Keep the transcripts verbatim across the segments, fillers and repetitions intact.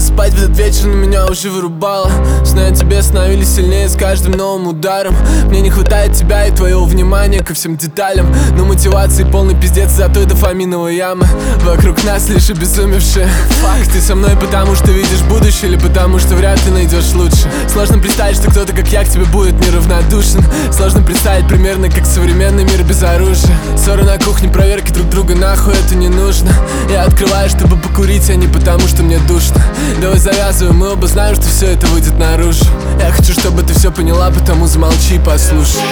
спать в этот вечер, но меня уже вырубало. Сны о тебе становились сильнее с каждым новым ударом. Мне не хватает тебя и твоего внимания ко всем деталям, но мотивации полный пиздец за той дофаминовой ямы. Вокруг нас лишь обезумевшие. Факт, ты со мной потому что видишь будущее, или потому что вряд ли найдешь лучше. Сложно представить, что кто-то как я к тебе будет неравнодушен. Сложно представить примерно как современный мир без оружия. Ссоры на кухне, проверки друг друга, нахуй это не нужно. Я открываю, чтобы покурить, а не потому что мне душно. Давай завязываем, мы оба знаем, что все это выйдет наружу. Я хочу, чтобы ты все поняла, потому замолчи и послушай.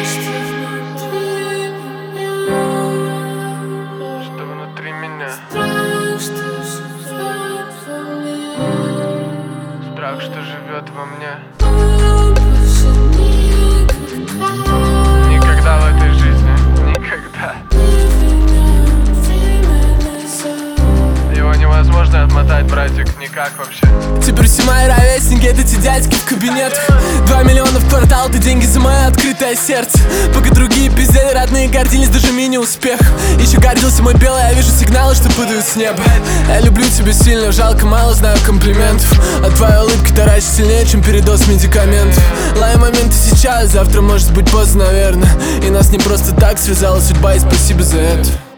Что внутри меня? Страх, что живет во мне. Никогда в этой жизни, никогда. Его невозможно отмотать, братик, никак вообще. Теперь все мои ровесники — это те дядьки в кабинетах. Два миллиона в квартал — это деньги за мое открытое сердце. Пока другие пиздели, родные гордились даже мини-успех. Еще гордился мой белый, я вижу сигналы, что падают с неба. Я люблю тебя сильно, жалко, мало знаю комплиментов. А твоя улыбка таращит сильнее, чем передоз медикаментов. Лай моменты сейчас, завтра может быть поздно, наверное. И нас не просто так связала судьба, и спасибо за это.